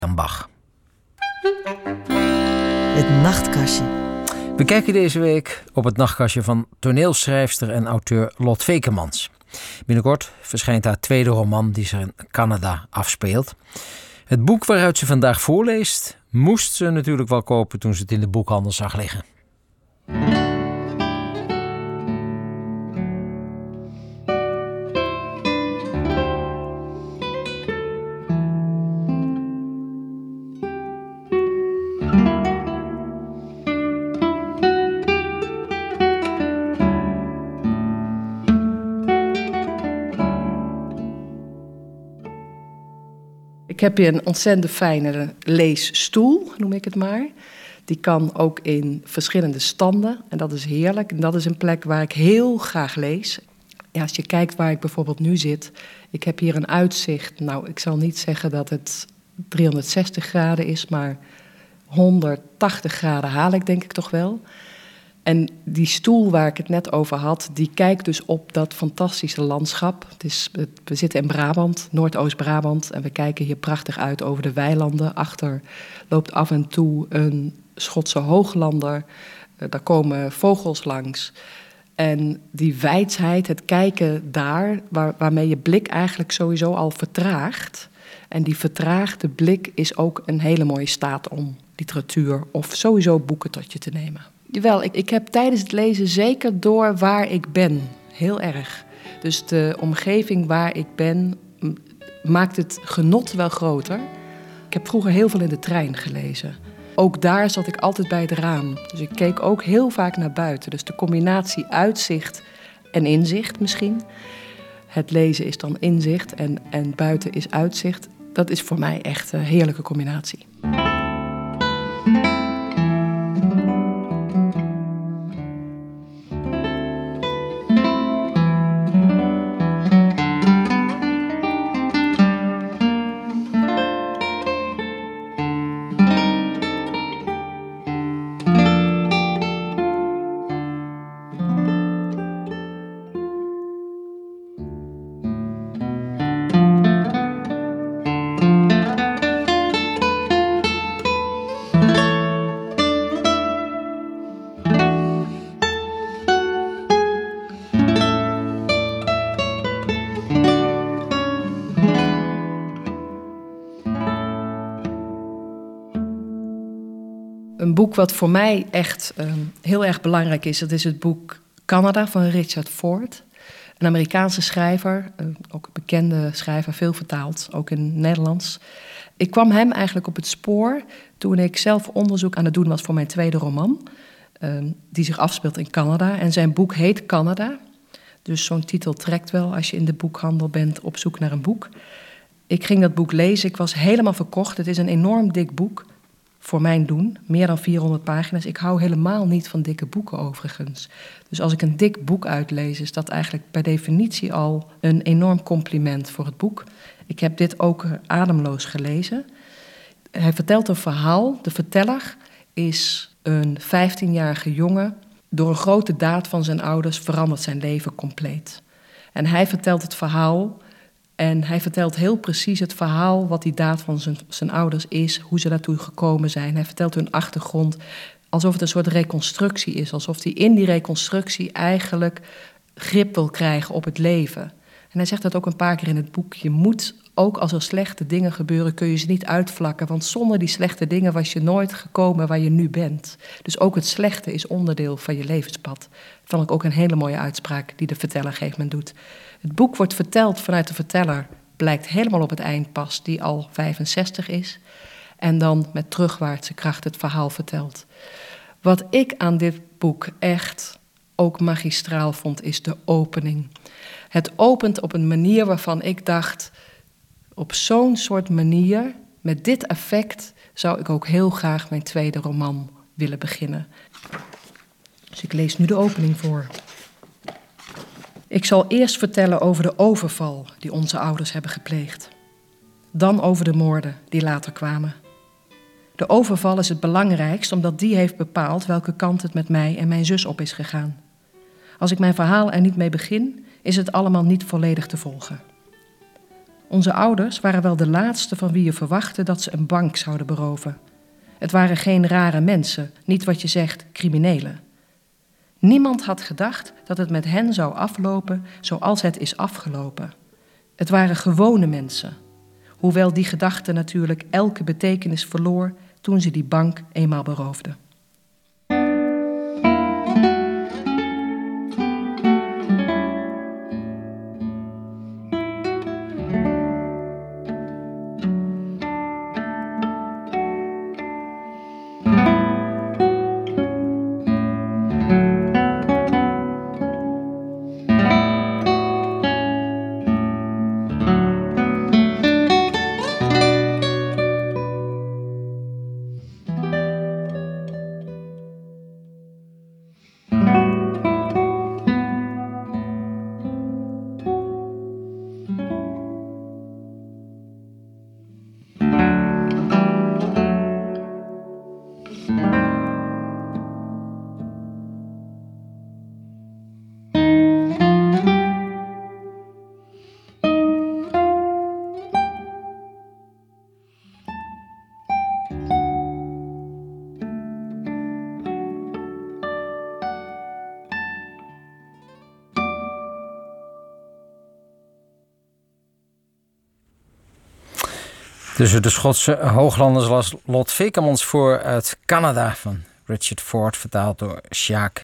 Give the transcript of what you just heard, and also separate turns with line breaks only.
Jan Bach.
Het nachtkastje.
We kijken deze week op het nachtkastje van toneelschrijfster en auteur Lot Vekemans. Binnenkort verschijnt haar tweede roman die zich in Canada afspeelt. Het boek waaruit ze vandaag voorleest, moest ze natuurlijk wel kopen toen ze het in de boekhandel zag liggen.
Ik heb hier een ontzettend fijne leesstoel, noem ik het maar. Die kan ook in verschillende standen en dat is heerlijk. En dat is een plek waar ik heel graag lees. Ja, als je kijkt waar ik bijvoorbeeld nu zit, ik heb hier een uitzicht. Nou, ik zal niet zeggen dat het 360 graden is, maar 180 graden haal ik denk ik toch wel. En die stoel waar ik het net over had, die kijkt dus op dat fantastische landschap. We zitten in Brabant, Noordoost-Brabant, en we kijken hier prachtig uit over de weilanden. Achter loopt af en toe een Schotse hooglander, daar komen vogels langs. En die weidsheid, het kijken daar, waarmee je blik eigenlijk sowieso al vertraagt. En die vertraagde blik is ook een hele mooie staat om literatuur of sowieso boeken tot je te nemen. Jawel, ik heb tijdens het lezen zeker door waar ik ben. Heel erg. Dus de omgeving waar ik ben maakt het genot wel groter. Ik heb vroeger heel veel in de trein gelezen. Ook daar zat ik altijd bij het raam. Dus ik keek ook heel vaak naar buiten. Dus de combinatie uitzicht en inzicht misschien. Het lezen is dan inzicht en buiten is uitzicht. Dat is voor mij echt een heerlijke combinatie. Een boek wat voor mij echt heel erg belangrijk is, dat is het boek Canada van Richard Ford. Een Amerikaanse schrijver, ook een bekende schrijver, veel vertaald, ook in het Nederlands. Ik kwam hem eigenlijk op het spoor toen ik zelf onderzoek aan het doen was voor mijn tweede roman, die zich afspeelt in Canada. En zijn boek heet Canada, dus zo'n titel trekt wel als je in de boekhandel bent op zoek naar een boek. Ik ging dat boek lezen, ik was helemaal verkocht. Het is een enorm dik boek. Voor mijn doen, meer dan 400 pagina's. Ik hou helemaal niet van dikke boeken overigens. Dus als ik een dik boek uitlees, is dat eigenlijk per definitie al een enorm compliment voor het boek. Ik heb dit ook ademloos gelezen. Hij vertelt een verhaal. De verteller is een 15-jarige jongen. Door een grote daad van zijn ouders verandert zijn leven compleet. En hij vertelt het verhaal. En hij vertelt heel precies het verhaal wat die daad van zijn ouders is, hoe ze daartoe gekomen zijn. Hij vertelt hun achtergrond, alsof het een soort reconstructie is. Alsof hij in die reconstructie eigenlijk grip wil krijgen op het leven. En hij zegt dat ook een paar keer in het boek. Je moet, ook als er slechte dingen gebeuren, kun je ze niet uitvlakken. Want zonder die slechte dingen was je nooit gekomen waar je nu bent. Dus ook het slechte is onderdeel van je levenspad. Dat vond ik ook een hele mooie uitspraak die de verteller op een gegeven moment doet. Het boek wordt verteld vanuit de verteller, blijkt helemaal op het eind pas, die al 65 is. En dan met terugwaartse kracht het verhaal vertelt. Wat ik aan dit boek echt ook magistraal vond, is de opening. Het opent op een manier waarvan ik dacht, op zo'n soort manier, met dit effect, zou ik ook heel graag mijn tweede roman willen beginnen. Dus ik lees nu de opening voor. Ik zal eerst vertellen over de overval die onze ouders hebben gepleegd. Dan over de moorden die later kwamen. De overval is het belangrijkst omdat die heeft bepaald welke kant het met mij en mijn zus op is gegaan. Als ik mijn verhaal er niet mee begin, is het allemaal niet volledig te volgen. Onze ouders waren wel de laatste van wie je verwachtte dat ze een bank zouden beroven. Het waren geen rare mensen, niet wat je zegt, criminelen. Niemand had gedacht dat het met hen zou aflopen zoals het is afgelopen. Het waren gewone mensen. Hoewel die gedachte natuurlijk elke betekenis verloor toen ze die bank eenmaal beroofden.
Tussen de Schotse hooglanders las Lot Vekemans voor uit Canada van Richard Ford, vertaald door Sjaak